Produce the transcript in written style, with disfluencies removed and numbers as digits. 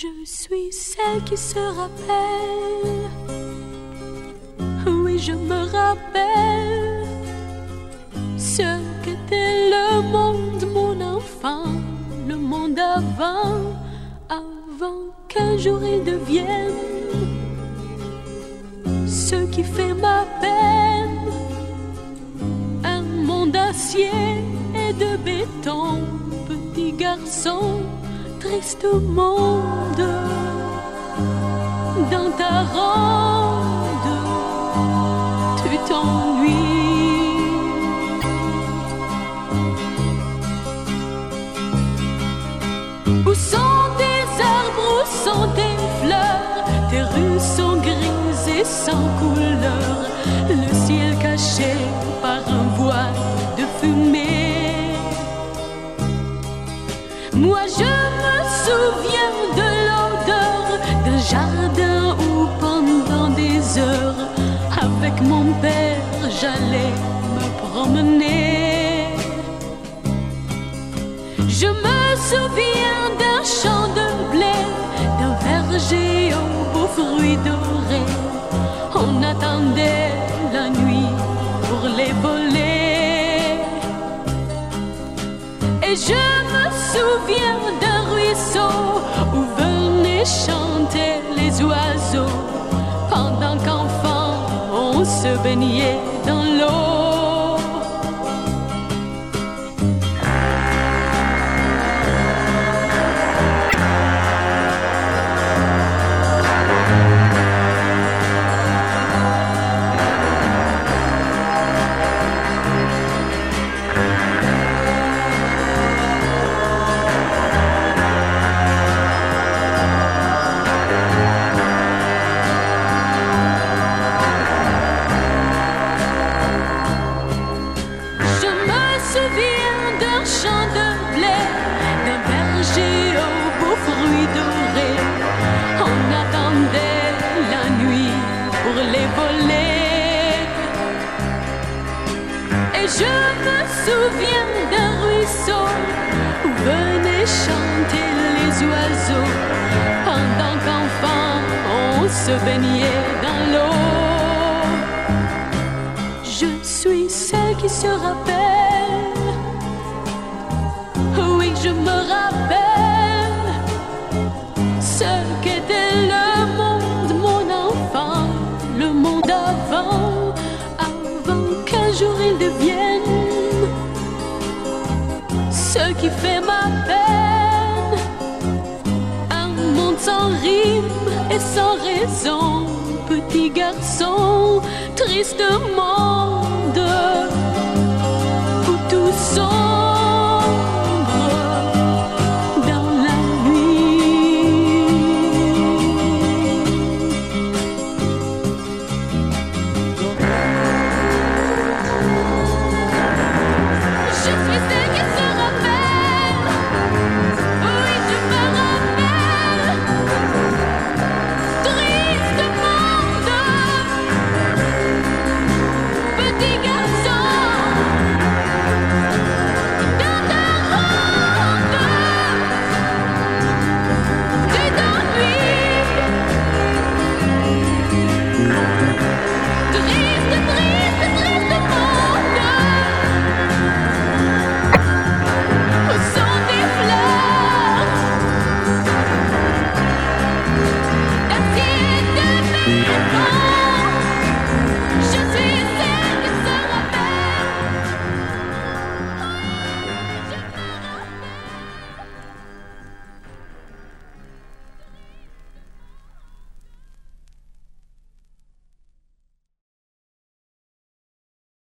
Je suis celle qui se rappelle. Oui, je me rappelle ce qu'était le monde, mon enfant, le monde avant qu'un jour il devienne ce qui fait ma peine. Un monde d'acier et de béton, petit garçon, triste monde. Dans ta ronde, tu t'ennuies. Où sont tes arbres, où sont tes fleurs? Tes rues sont grises et sans couleur. Le ciel caché par un voile de fumée. Moi je me souviens de l'odeur d'un jardin où pendant des heures avec mon père j'allais me promener. Je me souviens d'un champ de blé, d'un verger aux beaux fruits dorés. On attendait la nuit pour les voler. Et je me souviens d'un ruisseau où venaient chanter les oiseaux, pendant qu'enfant on se baignait dans l'eau. Je me souviens d'un ruisseau où venaient chanter les oiseaux, pendant qu'enfant on se baignait dans l'eau. Je suis celle qui se rappelle. Oui, je me rappelle ce qu'était le monde, mon enfant, le monde avant qu'un jour il devienne ce qui fait ma peine. Un monde sans rime et sans raison, petit garçon, triste monde.